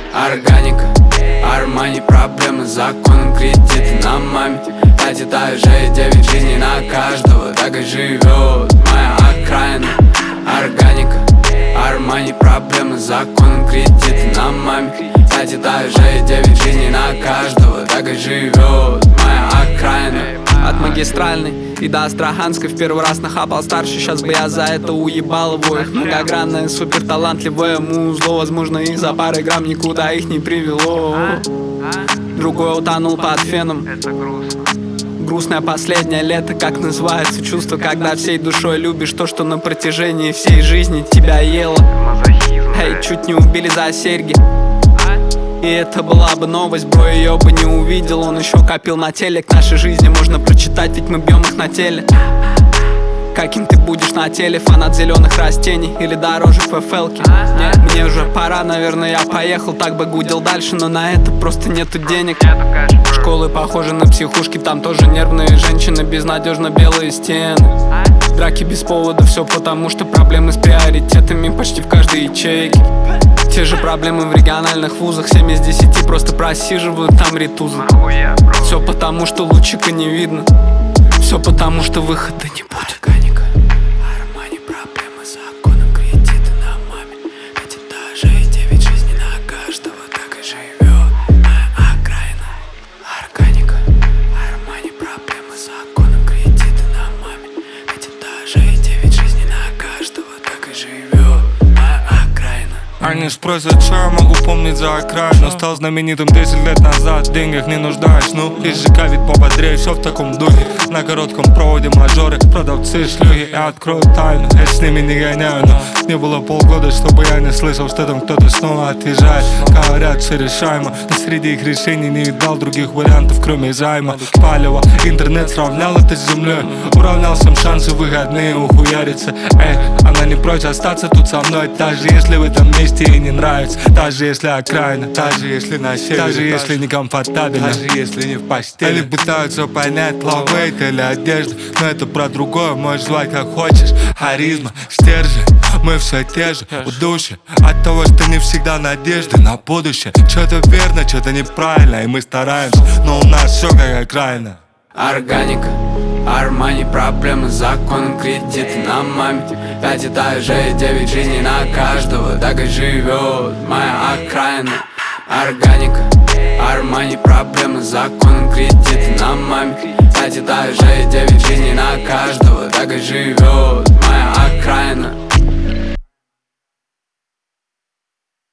Органика, Армани, проблемы с законом, кредиты на маме. 5 этажей, 9 жизней на каждого, так и живет моя окраина. Органика, Армани, проблемы с законом, кредиты на маме. 5 этажей, 9 жизней на каждого, так и живет моя окраина. От магистральной и до Астраханской в первый раз нахапал старше. Сейчас бы я за это уебал его. Их многогранное, супер талантливое музло. Возможно, из-за пары грамм никуда их не привело. Другой утонул под феном. Грустное последнее лето, как называется чувство, когда всей душой любишь то, что на протяжении всей жизни тебя ело. Эй, чуть не убили за серьги. И это была бы новость, бро, ее бы не увидел. Он еще копил на телек, нашей жизни можно прочитать, ведь мы бьем их на теле. Каким ты будешь на теле, фанат зеленых растений или дорожек в FL-ке? Нет, мне уже пора, наверное, я поехал. Так бы гудел дальше, но на это просто нету денег. Школы похожи на психушки, там тоже нервные женщины, безнадежно белые стены. Драки без повода, все потому что проблемы с приоритетами почти в каждой ячейке. Те же проблемы в региональных вузах, 7 из 10 просто просиживают там ритузы. Все потому что лучика не видно, все потому что выхода не будет. Органика, Армани, проблемы с законом, кредиты на маме. 5 этажей, 9 жизней на каждого, так и живет моя окраина. Органика, Армани, проблемы с законом, кредиты на маме. 5 этажей, 9 жизней на каждого, так и живет моя окраина. Они спросят, что я могу помнить за окраину. Стал знаменитым 10 лет назад, в деньгах не нуждаюсь. Ну, из ЖК вид пободрее, все в таком духе. На коротком проводе мажоры, продавцы, шлюги. Я открою тайну, я с ними не гоняю. Но не было полгода, чтобы я не слышал, что там кто-то снова отъезжает. Говорят, все решаемо, но среди их решений не видал других вариантов, кроме займа. Палево, интернет сравнял это с землей. Уравнял всем шансы выходные ухуяриться. Эй, она не прочь остаться тут со мной, даже если в этом месте ей не нравится. Даже если окраина, даже если на севере, даже если некомфортабельно, даже если не в постели. Они пытаются понять, лавейт или одежда, но это про другое, можешь звать как хочешь. Харизма, стержень, мы все те же, удушье от того, что не всегда надежды на будущее. Что-то верно, что-то неправильно, и мы стараемся, но у нас все как окраина. Органика, Армани, проблемы с законом, кредиты на маме. 5 этажей, 9 жизней на каждого, так и живет моя окраина. Органика, Армани, проблемы с законом, кредиты на маме. 5 этажей, 9 жизней на каждого, так и живет моя окраина.